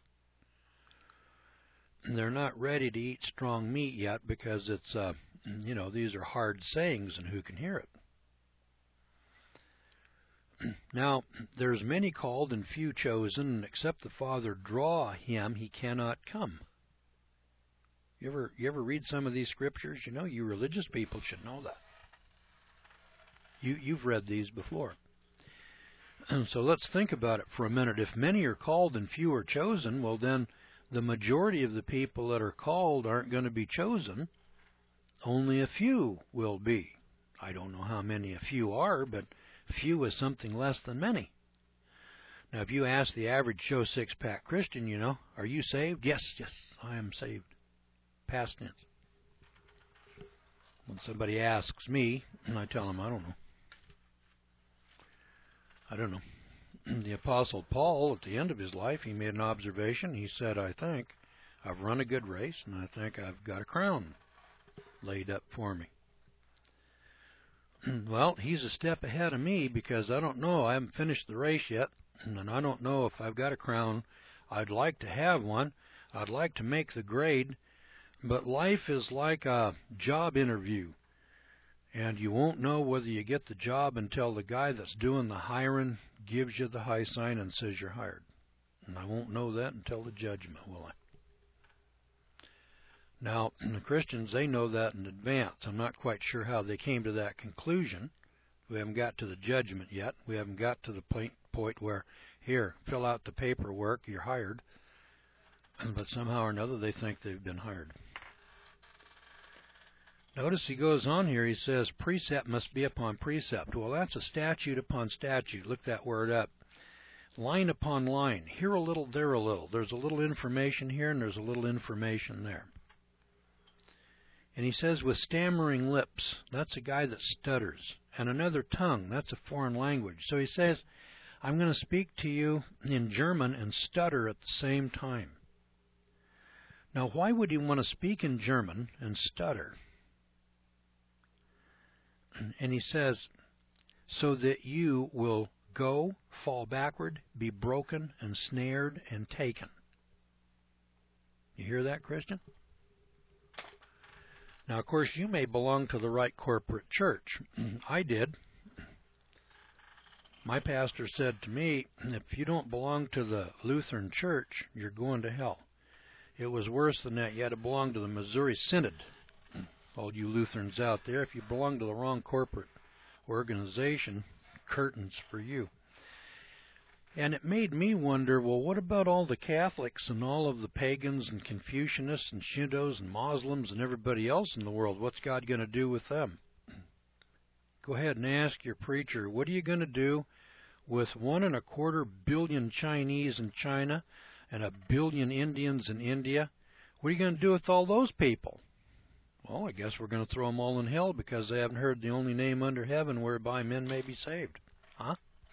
They're not ready to eat strong meat yet, because it's, these are hard sayings, and who can hear it? Now, there's many called and few chosen, and except the Father draw him, he cannot come. You ever read some of these scriptures? You religious people should know that. You've read these before. And so let's think about it for a minute. If many are called and few are chosen, well then the majority of the people that are called aren't going to be chosen. Only a few will be. I don't know how many a few are, but few is something less than many. Now, if you ask the average Joe Six-Pack Christian, are you saved? Yes, I am saved. Past tense. When somebody asks me, and I tell them, I don't know. The Apostle Paul, at the end of his life, he made an observation. He said, I think I've run a good race, and I think I've got a crown laid up for me. Well, he's a step ahead of me, because I don't know. I haven't finished the race yet, and I don't know if I've got a crown. I'd like to have one. I'd like to make the grade, but life is like a job interview, and you won't know whether you get the job until the guy that's doing the hiring gives you the high sign and says you're hired. And I won't know that until the judgment, will I? Now, the Christians, they know that in advance. I'm not quite sure how they came to that conclusion. We haven't got to the judgment yet. We haven't got to the point where, here, fill out the paperwork, you're hired. But somehow or another, they think they've been hired. Notice he goes on here, he says, precept must be upon precept. Well, that's a statute upon statute. Look that word up. Line upon line. Here a little, there a little. There's a little information here, and there's a little information there. And he says, with stammering lips, that's a guy that stutters. And another tongue, that's a foreign language. So he says, I'm going to speak to you in German and stutter at the same time. Now, why would he want to speak in German and stutter? And he says, so that you will go, fall backward, be broken and snared and taken. You hear that, Christian? Now, of course, you may belong to the right corporate church. I did. My pastor said to me, if you don't belong to the Lutheran Church, you're going to hell. It was worse than that. You had to belong to the Missouri Synod. All you Lutherans out there, if you belong to the wrong corporate organization, curtains for you. And it made me wonder, well, what about all the Catholics and all of the pagans and Confucianists and Shintos and Muslims and everybody else in the world? What's God going to do with them? Go ahead and ask your preacher, what are you going to do with 1.25 billion Chinese in China and 1 billion Indians in India? What are you going to do with all those people? Well, I guess we're going to throw them all in hell because they haven't heard the only name under heaven whereby men may be saved. Huh?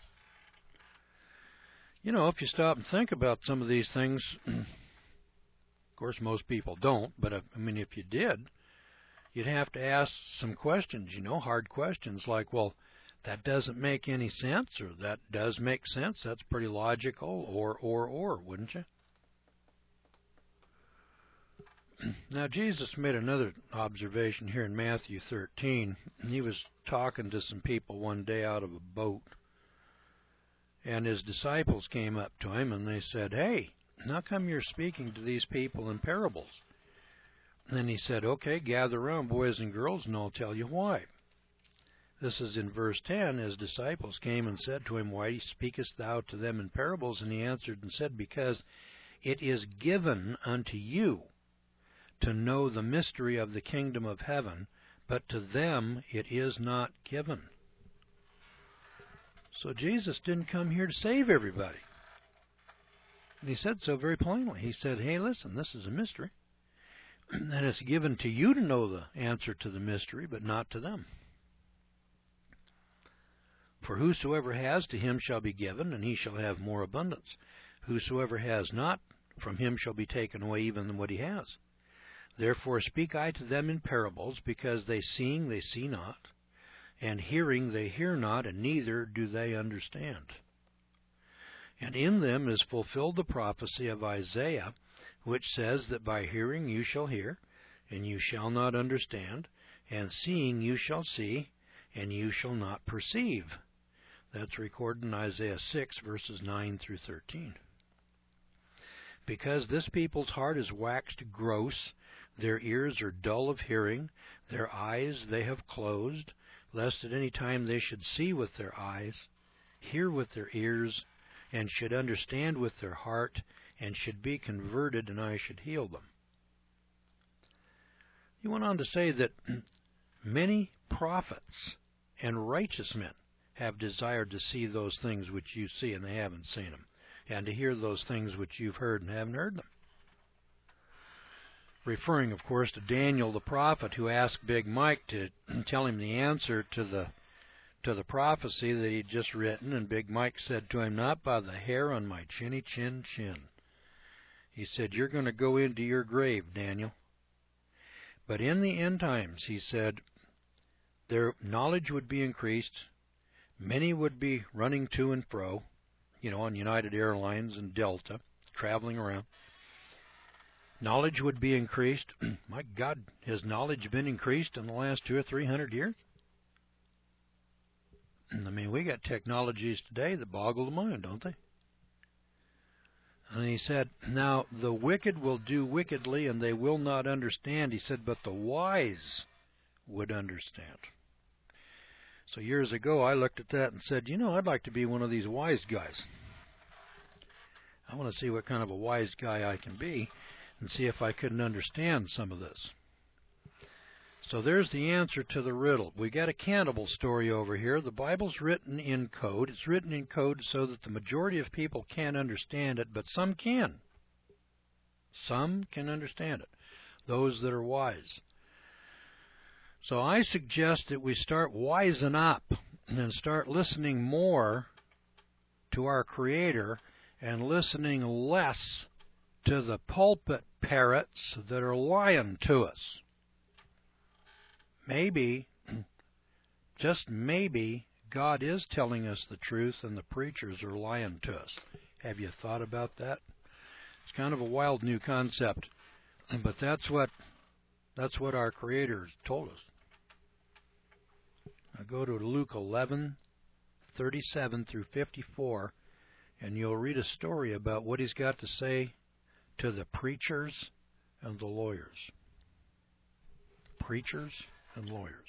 If you stop and think about some of these things, of course most people don't, but if you did, you'd have to ask some questions, hard questions like, well, that doesn't make any sense, or that does make sense, that's pretty logical, or, wouldn't you? Now, Jesus made another observation here in Matthew 13. He was talking to some people one day out of a boat. And his disciples came up to him and they said, hey, how come you're speaking to these people in parables? And then he said, okay, gather around, boys and girls, and I'll tell you why. This is in verse 10. His disciples came and said to him, why speakest thou to them in parables? And he answered and said, because it is given unto you to know the mystery of the kingdom of heaven, but to them it is not given. So Jesus didn't come here to save everybody. And he said so very plainly. He said, hey, listen, this is a mystery. And it's given to you to know the answer to the mystery, but not to them. For whosoever has, to him shall be given, and he shall have more abundance. Whosoever has not, from him shall be taken away even what he has. Therefore speak I to them in parables, because they seeing they see not, and hearing they hear not, and neither do they understand. And in them is fulfilled the prophecy of Isaiah, which says that by hearing you shall hear, and you shall not understand, and seeing you shall see, and you shall not perceive. That's recorded in Isaiah 6, verses 9 through 13. Because this people's heart is waxed gross, their ears are dull of hearing, their eyes they have closed, lest at any time they should see with their eyes, hear with their ears, and should understand with their heart, and should be converted, and I should heal them. He went on to say that many prophets and righteous men have desired to see those things which you see, and they haven't seen them, and to hear those things which you've heard and haven't heard them. Referring, of course, to Daniel the prophet, who asked Big Mike to tell him the answer to the prophecy that he'd just written, and Big Mike said to him, not by the hair on my chinny chin. He said, you're going to go into your grave, Daniel. But in the end times, he said, their knowledge would be increased. Many would be running to and fro, on United Airlines and Delta, traveling around. Knowledge would be increased. My God, has knowledge been increased in the last 200 or 300 years? I mean, we got technologies today that boggle the mind, don't they? And he said, now the wicked will do wickedly, and they will not understand. He said, but the wise would understand. So years ago, I looked at that and said, I'd like to be one of these wise guys. I want to see what kind of a wise guy I can be and see if I couldn't understand some of this. So there's the answer to the riddle. We got a cannibal story over here. The Bible's written in code. It's written in code so that the majority of people can't understand it, but some can. Some can understand it, those that are wise. So I suggest that we start wising up and start listening more to our Creator and listening less to the pulpit parrots that are lying to us. Maybe, just maybe, God is telling us the truth and the preachers are lying to us. Have you thought about that? It's kind of a wild new concept, but that's what our Creator told us. Now go to Luke 11:37 through 54, and you'll read a story about what He's got to say to the preachers and the lawyers. Preachers and lawyers.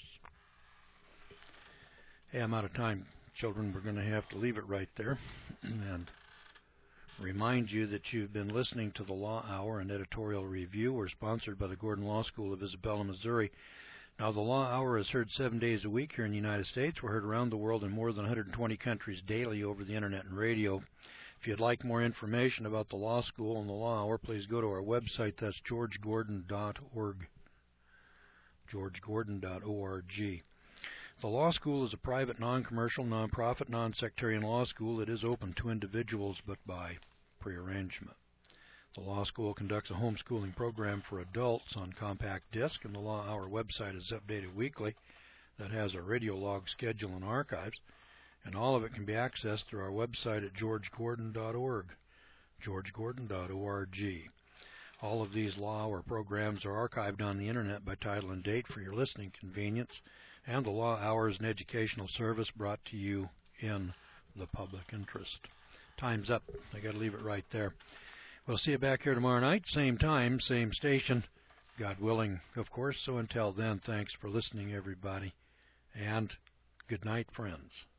Hey, I'm out of time, children. We're going to have to leave it right there. And remind you that you've been listening to the Law Hour and Editorial Review. We're sponsored by the Gordon Law School of Isabella, Missouri. Now, the Law Hour is heard 7 days a week here in the United States. We're heard around the world in more than 120 countries daily over the Internet and radio. If you'd like more information about the Law School and the Law Hour, please go to our website. That's georgegordon.org. georgegordon.org. The Law School is a private, non-commercial, non-profit, non-sectarian law school. It is open to individuals, but by prearrangement. The Law School conducts a homeschooling program for adults on compact disc, and the Law Hour website is updated weekly. That has a radio log schedule and archives, and all of it can be accessed through our website at georgegordon.org. georgegordon.org. All of these Law Hour programs are archived on the Internet by title and date for your listening convenience, and the Law Hour is an educational service brought to you in the public interest. Time's up. I got to leave it right there. We'll see you back here tomorrow night, same time, same station, God willing, of course. So until then, thanks for listening, everybody, and good night, friends.